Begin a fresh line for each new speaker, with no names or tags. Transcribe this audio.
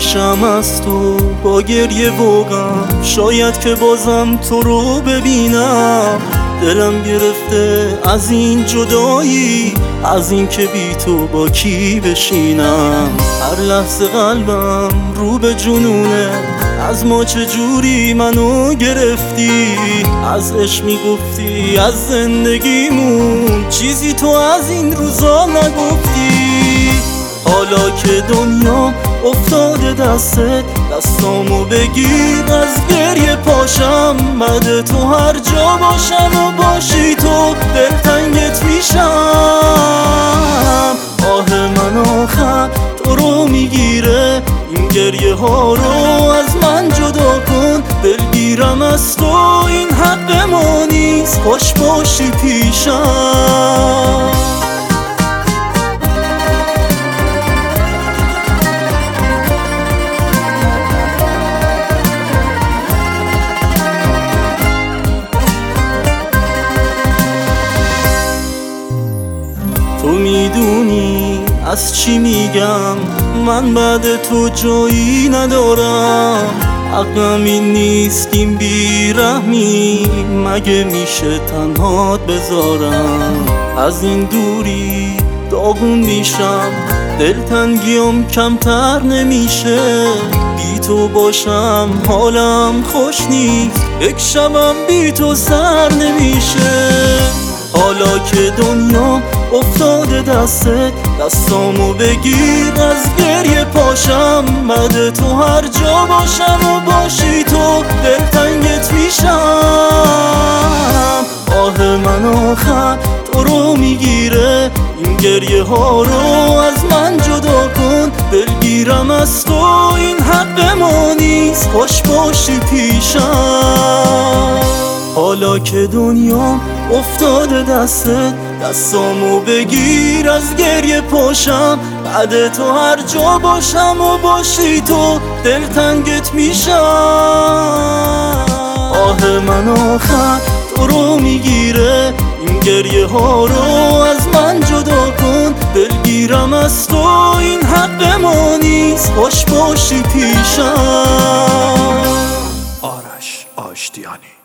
پیشم از تو با گریه و غم، شاید که بازم تو رو ببینم. دلم گرفته از این جدایی، از این که بی تو با کی بشینم. هر لحظه قلبم رو به جنونه، از ما چجوری منو گرفتی. از عشق میگفتی از زندگیمون، چیزی تو از این روزا نگفتی. حالا که دنیا افتاده دستت، دستامو بگیر از گریه پاشم. بعد تو هر جا باشم و باشی تو، دلتنگت میشم. آه من آخر تو رو میگیره، این گریه ها رو از من جدا کن. دلگیرم از تو، این حق ما نیست، خوش باشی پیشم. تو میدونی از چی میگم، من بعد تو جایی ندارم. حقم این نیست این بیرحمی، مگه میشه تنهات بذارم. از این دوری داغون میشم، دلتنگیم کمتر نمیشه. بی تو باشم حالم خوش نیست، یک شبم بی تو سر نمیشه. حالا که دنیا افتاده دستت، دستامو بگیر از گریه پاشم. بعد تو هر جا باشم و باشی تو، دلتنگت میشم. آه من آخر تو رو میگیره، این گریه ها رو از من جدا کن. دلگیرم از تو، این حق ما نیست، خوش باشی پیشم. حالا که دنیا افتاده دستت، دستامو بگیر از گریه پاشم. بعد تو هر جا باشم و باشی تو، دلتنگت میشم. آه من آخر تو رو میگیره، این گریه ها رو از من جدا کن. دلگیرم از تو، این حق ما نیست، خوش باشی پیشم.
آرش آشتیانی.